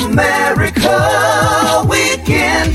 America Weekend.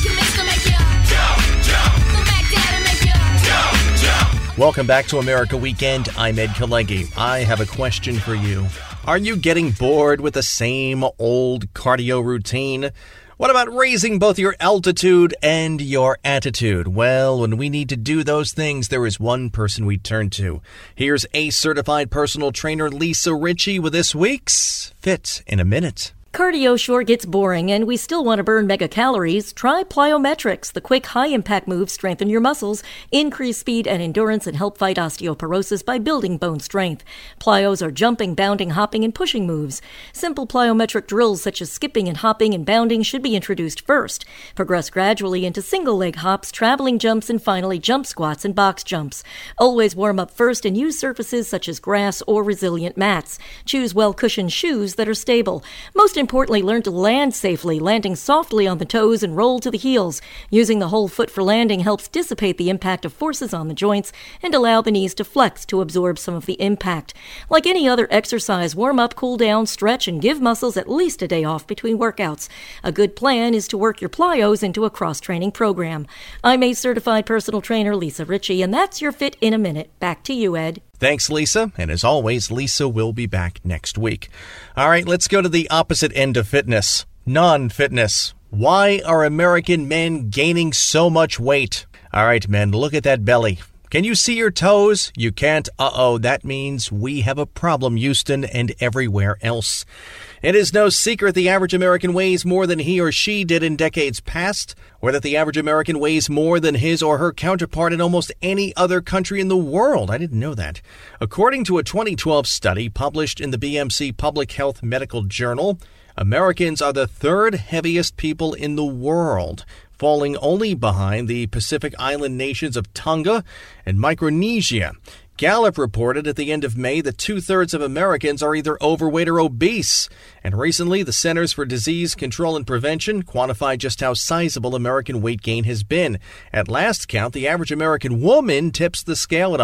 Welcome back to America Weekend. I'm Ed Kalegi. I have a question for you. Are you getting bored with the same old cardio routine? What about raising both your altitude and your attitude? Well, when we need to do those things, there is one person we turn to. Here's ACE-certified personal trainer Lisa Ritchie with this week's Fit in a Minute. Cardio sure gets boring, and we still want to burn megacalories. Try plyometrics. The quick, high-impact moves strengthen your muscles, increase speed and endurance, and help fight osteoporosis by building bone strength. Plyos are jumping, bounding, hopping, and pushing moves. Simple plyometric drills such as skipping and hopping and bounding should be introduced first. Progress gradually into single-leg hops, traveling jumps, and finally jump squats and box jumps. Always warm up first and use surfaces such as grass or resilient mats. Choose well-cushioned shoes that are stable. Most importantly, learn to land safely, landing softly on the toes and roll to the heels. Using the whole foot for landing helps dissipate the impact of forces on the joints and allow the knees to flex to absorb some of the impact. Like any other exercise, warm up, cool down, stretch, and give muscles at least a day off between workouts. A good plan is to work your plyos into a cross-training program. I'm ACE-certified personal trainer Lisa Ritchie, and that's your Fit in a Minute. Back to you, Ed. Thanks, Lisa. And as always, Lisa will be back next week. All right, let's go to the opposite end of fitness, non-fitness. Why are American men gaining so much weight? All right, men, look at that belly. Can you see your toes? You can't? Uh-oh, that means we have a problem, Houston, and everywhere else. It is no secret the average American weighs more than he or she did in decades past, or that the average American weighs more than his or her counterpart in almost any other country in the world. I didn't know that. According to a 2012 study published in the BMC Public Health Medical Journal, Americans are the third heaviest people in the world, falling only behind the Pacific Island nations of Tonga and Micronesia. Gallup reported at the end of May that 2/3 of Americans are either overweight or obese. And recently, the Centers for Disease Control and Prevention quantified just how sizable American weight gain has been. At last count, the average American woman tips the scale at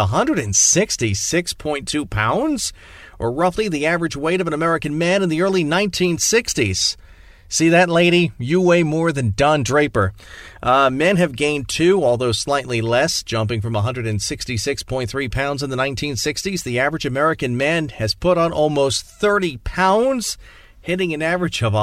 166.2 pounds, or roughly the average weight of an American man in the early 1960s. See that, lady? You weigh more than Don Draper. Men have gained too, although slightly less, jumping from 166.3 pounds in the 1960s. The average American man has put on almost 30 pounds, hitting an average of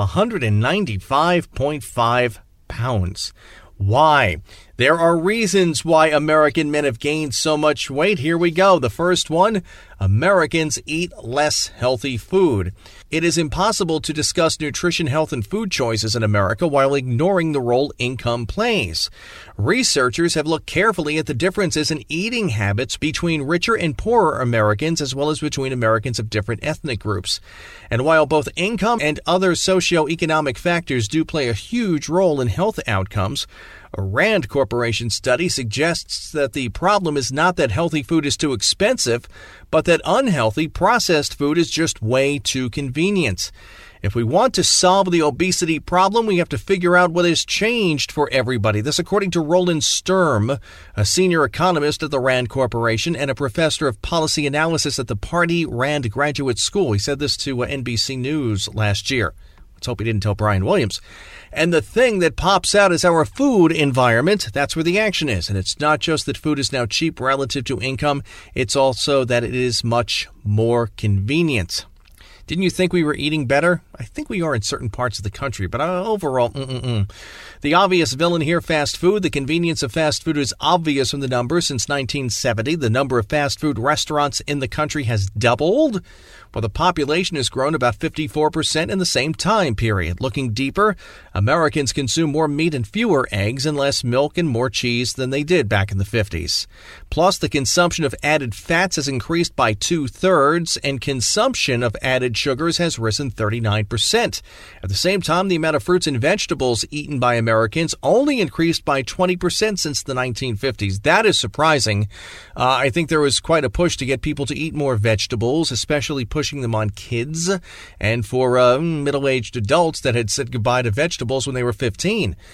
195.5 pounds. Why? There are reasons why American men have gained so much weight. Here we go. The first one, Americans eat less healthy food. It is impossible to discuss nutrition, health, and food choices in America while ignoring the role income plays. Researchers have looked carefully at the differences in eating habits between richer and poorer Americans, as well as between Americans of different ethnic groups. And while both income and other socioeconomic factors do play a huge role in health outcomes, a Rand Corporation study suggests that the problem is not that healthy food is too expensive, but that unhealthy, processed food is just way too convenient. If we want to solve the obesity problem, we have to figure out what has changed for everybody. This according to Roland Sturm, a senior economist at the Rand Corporation and a professor of policy analysis at the Pardee Rand Graduate School. He said this to NBC News last year. Let's hope he didn't tell Brian Williams. And the thing that pops out is our food environment. That's where the action is. And it's not just that food is now cheap relative to income. It's also that it is much more convenient. Didn't you think we were eating better? I think we are in certain parts of the country, but overall, The obvious villain here, fast food. The convenience of fast food is obvious from the numbers. Since 1970, the number of fast food restaurants in the country has doubled, while the population has grown about 54% in the same time period. Looking deeper, Americans consume more meat and fewer eggs and less milk and more cheese than they did back in the 50s. Plus, the consumption of added fats has increased by 2/3, and consumption of added sugars has risen 39%. At the same time, the amount of fruits and vegetables eaten by Americans only increased by 20% since the 1950s. That is surprising. I think there was quite a push to get people to eat more vegetables, especially pushing them on kids and for middle-aged adults that had said goodbye to vegetables when they were 15.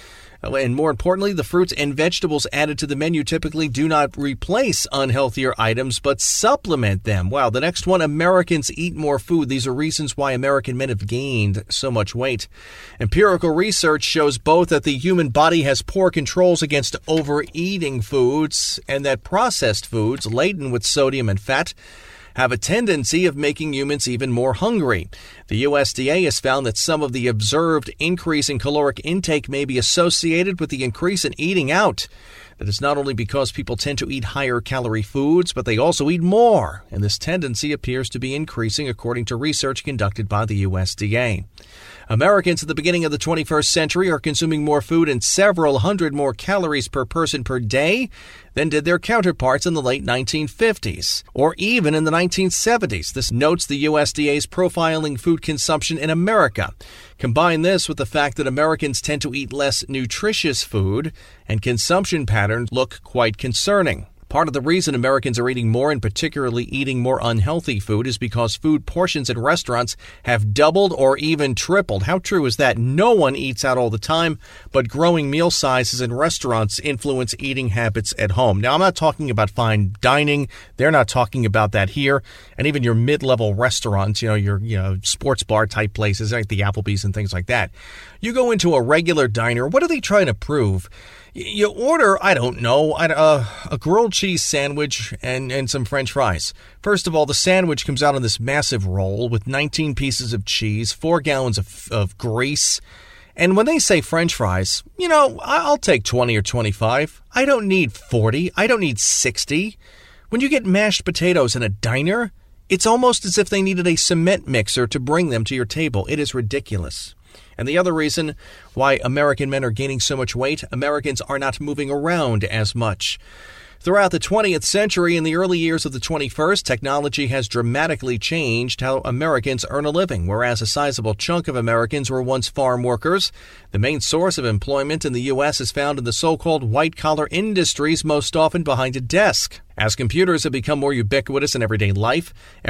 And more importantly, the fruits and vegetables added to the menu typically do not replace unhealthier items, but supplement them. Wow, the next one, Americans eat more food. These are reasons why American men have gained so much weight. Empirical research shows both that the human body has poor controls against overeating foods and that processed foods laden with sodium and fat have a tendency of making humans even more hungry. The USDA has found that some of the observed increase in caloric intake may be associated with the increase in eating out. That is not only because people tend to eat higher calorie foods, but they also eat more, and this tendency appears to be increasing according to research conducted by the USDA. Americans at the beginning of the 21st century are consuming more food and several hundred more calories per person per day than did their counterparts in the late 1950s, or even in the 1970s. This notes the USDA's profiling food consumption in America. Combine this with the fact that Americans tend to eat less nutritious food, and consumption patterns look quite concerning. Part of the reason Americans are eating more, and particularly eating more unhealthy food, is because food portions in restaurants have doubled or even tripled. How true is that? No one eats out all the time, but growing meal sizes in restaurants influence eating habits at home. Now, I'm not talking about fine dining. They're not talking about that here. And even your mid-level restaurants, your sports bar type places like the Applebee's and things like that. You go into a regular diner, what are they trying to prove? You order, I don't know, a grilled cheese sandwich and some French fries. First of all, the sandwich comes out on this massive roll with 19 pieces of cheese, 4 gallons of grease. And when they say French fries, I'll take 20 or 25. I don't need 40. I don't need 60. When you get mashed potatoes in a diner, it's almost as if they needed a cement mixer to bring them to your table. It is ridiculous. And the other reason why American men are gaining so much weight, Americans are not moving around as much. Throughout the 20th century and the early years of the 21st, technology has dramatically changed how Americans earn a living. Whereas a sizable chunk of Americans were once farm workers, the main source of employment in the U.S. is found in the so-called white-collar industries, most often behind a desk. As computers have become more ubiquitous in everyday life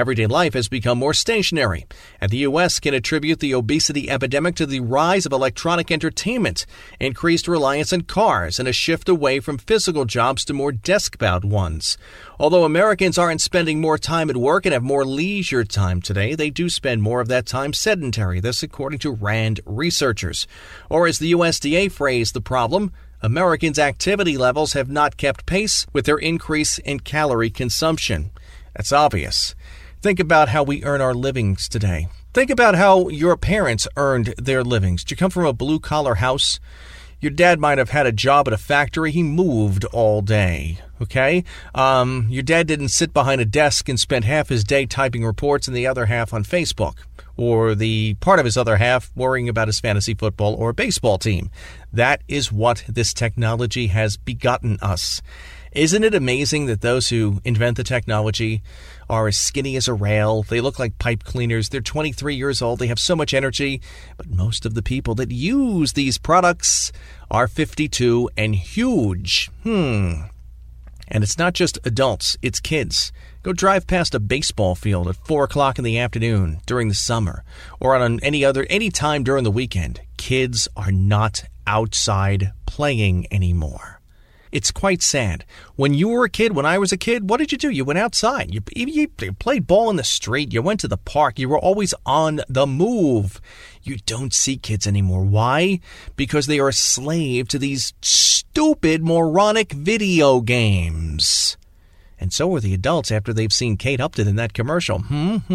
has become more stationary. And the U.S. can attribute the obesity epidemic to the rise of electronic entertainment, increased reliance on cars, and a shift away from physical jobs to more desk-bound ones. Although Americans aren't spending more time at work and have more leisure time today, they do spend more of that time sedentary. This according to RAND researchers. Or as the USDA phrased the problem, Americans' activity levels have not kept pace with their increase in calorie consumption. That's obvious. Think about how we earn our livings today. Think about how your parents earned their livings. Did you come from a blue-collar house? Your dad might have had a job at a factory. He moved all day, okay? Your dad didn't sit behind a desk and spend half his day typing reports and the other half on Facebook, or the part of his other half worrying about his fantasy football or baseball team. That is what this technology has begotten us. Isn't it amazing that those who invent the technology are as skinny as a rail? They look like pipe cleaners. They're 23 years old. They have so much energy. But most of the people that use these products are 52 and huge. And it's not just adults, it's kids. Go drive past a baseball field at 4 o'clock in the afternoon during the summer or on any time during the weekend. Kids are not outside playing anymore. It's quite sad. When you were a kid, when I was a kid, what did you do? You went outside. You played ball in the street. You went to the park. You were always on the move. You don't see kids anymore. Why? Because they are a slave to these stupid, moronic video games. And so are the adults after they've seen Kate Upton in that commercial.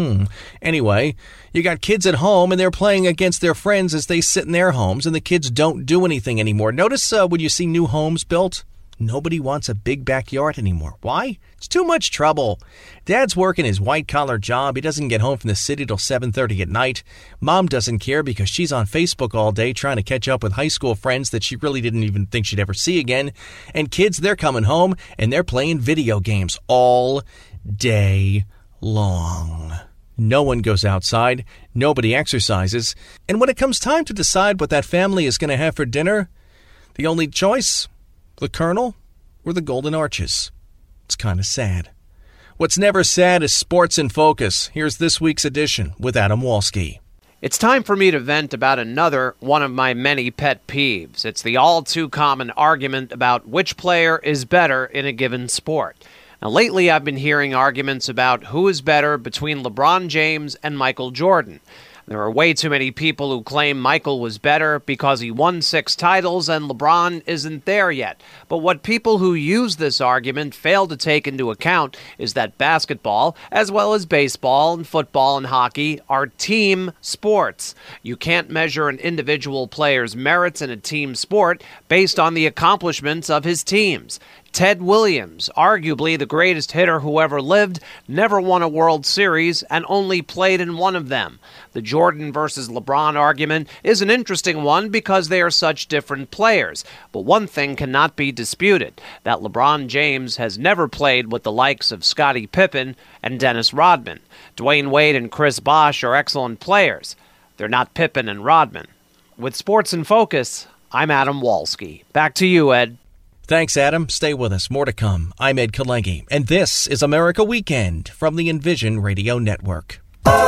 Anyway, you got kids at home and they're playing against their friends as they sit in their homes, and the kids don't do anything anymore. Notice when you see new homes built, nobody wants a big backyard anymore. Why? It's too much trouble. Dad's working his white-collar job. He doesn't get home from the city till 7:30 at night. Mom doesn't care because she's on Facebook all day trying to catch up with high school friends that she really didn't even think she'd ever see again. And kids, they're coming home and they're playing video games all day long. No one goes outside. Nobody exercises. And when it comes time to decide what that family is going to have for dinner, the only choice, the Colonel or the Golden Arches. It's kind of sad. What's never sad is Sports in Focus. Here's this week's edition with Adam Walski. It's time for me to vent about another one of my many pet peeves. It's the all-too-common argument about which player is better in a given sport. Now, lately I've been hearing arguments about who is better between LeBron James and Michael Jordan. There are way too many people who claim Michael was better because he won 6 titles and LeBron isn't there yet. But what people who use this argument fail to take into account is that basketball, as well as baseball and football and hockey, are team sports. You can't measure an individual player's merits in a team sport based on the accomplishments of his teams. Ted Williams, arguably the greatest hitter who ever lived, never won a World Series and only played in one of them. The Jordan versus LeBron argument is an interesting one because they are such different players. But one thing cannot be disputed, that LeBron James has never played with the likes of Scottie Pippen and Dennis Rodman. Dwayne Wade and Chris Bosh are excellent players. They're not Pippen and Rodman. With Sports in Focus, I'm Adam Walski. Back to you, Ed. Thanks, Adam. Stay with us. More to come. I'm Ed Kalegi, and this is America Weekend from the Envision Radio Network.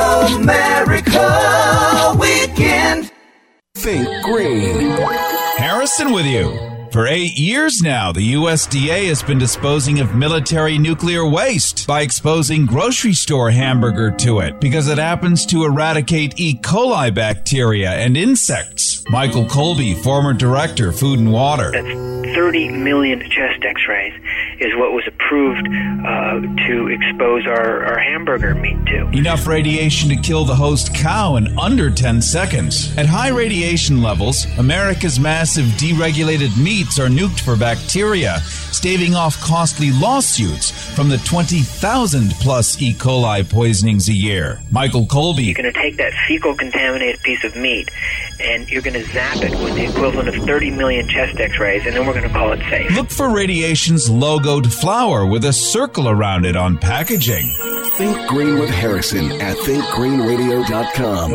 America Weekend. Think Green. Harrison with you. For 8 years now, the USDA has been disposing of military nuclear waste by exposing grocery store hamburger to it because it happens to eradicate E. coli bacteria and insects. Michael Colby, former director, Food and Water. That's 30 million chest x-rays is what was approved to expose our hamburger meat to. Enough radiation to kill the host cow in under 10 seconds. At high radiation levels, America's massive deregulated meats are nuked for bacteria, staving off costly lawsuits from the 20,000 plus E. coli poisonings a year. Michael Colby. You're going to take that fecal contaminated piece of meat and you're going to zap it with the equivalent of 30 million chest x-rays, and then we're going to call it safe. Look for Radiation's logoed flower with a circle around it on packaging. Think Green with Harrison at thinkgreenradio.com.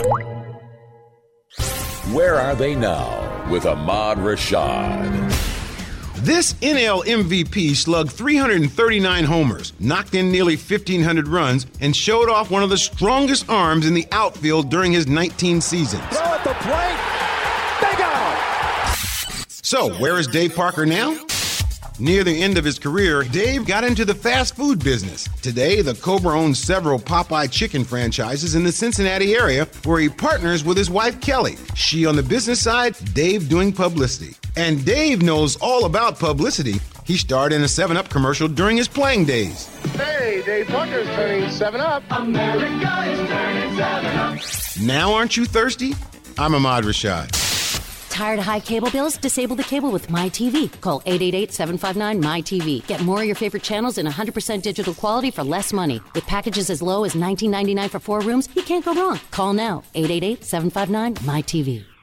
Where are they now with Ahmad Rashad? This NL MVP slugged 339 homers, knocked in nearly 1,500 runs, and showed off one of the strongest arms in the outfield during his 19 seasons. Throw at the plate. Big out. So, where is Dave Parker now? Near the end of his career, Dave got into the fast food business. Today, the Cobra owns several Popeye chicken franchises in the Cincinnati area where he partners with his wife, Kelly. She on the business side, Dave doing publicity. And Dave knows all about publicity. He starred in a 7-Up commercial during his playing days. Hey, Dave Parker's turning 7-Up. America is turning 7-Up. Now aren't you thirsty? I'm Ahmad Rashad. Tired of high cable bills? Disable the cable with MyTV. Call 888-759-MyTV. Get more of your favorite channels in 100% digital quality for less money. With packages as low as $19.99 for 4 rooms, you can't go wrong. Call now. 888-759-MyTV.